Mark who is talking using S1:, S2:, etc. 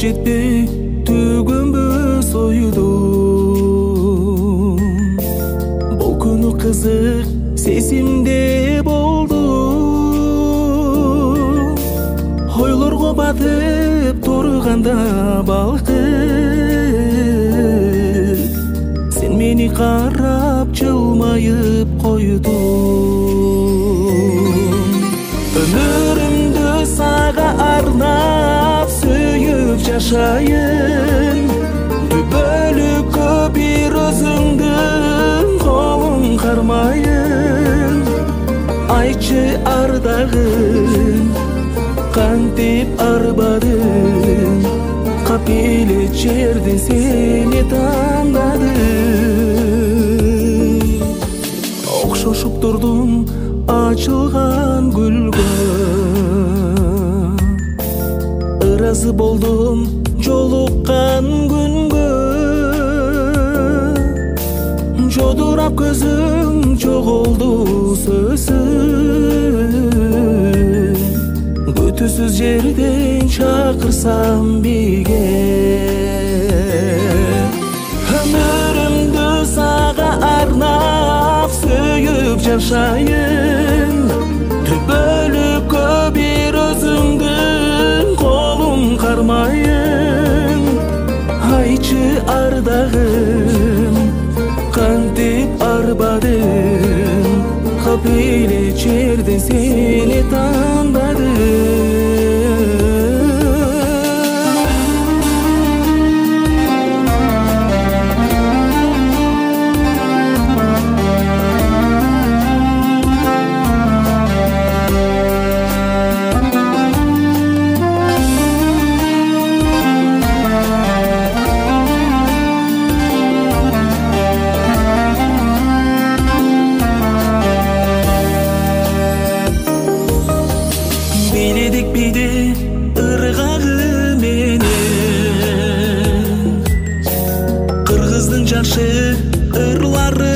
S1: жетпей төгөнбөс ойдум. Бул күнү кызык сезимде болду. Ойлорго батып турганда балкып, сен мени карап жылмайып койдуң. Өмүрүмдү сага арнап сүйүп жашайын, түбөлүккө бир өзүңдүн колуң кармайын. Айтчы ардагым, кантип арбадың, кап эле жерден сени тандадым. Окшошуп турдум ачылган гүлгө, ыразы болдум жолуккан күнгө. Жодурап көзүң жоголду сөзсүз, күтүүсүз жерден чакырсам биге. Өмүрүмдү сага арнап сүйүп жашайын, түбөлүккө бир өзүңдүн колуң кармайын. Айтчы ардагым, кантип арбадың, кап эле жерден сени тандадым. Биледик биде ыргагы менен, кыргыздын жакшы ырлары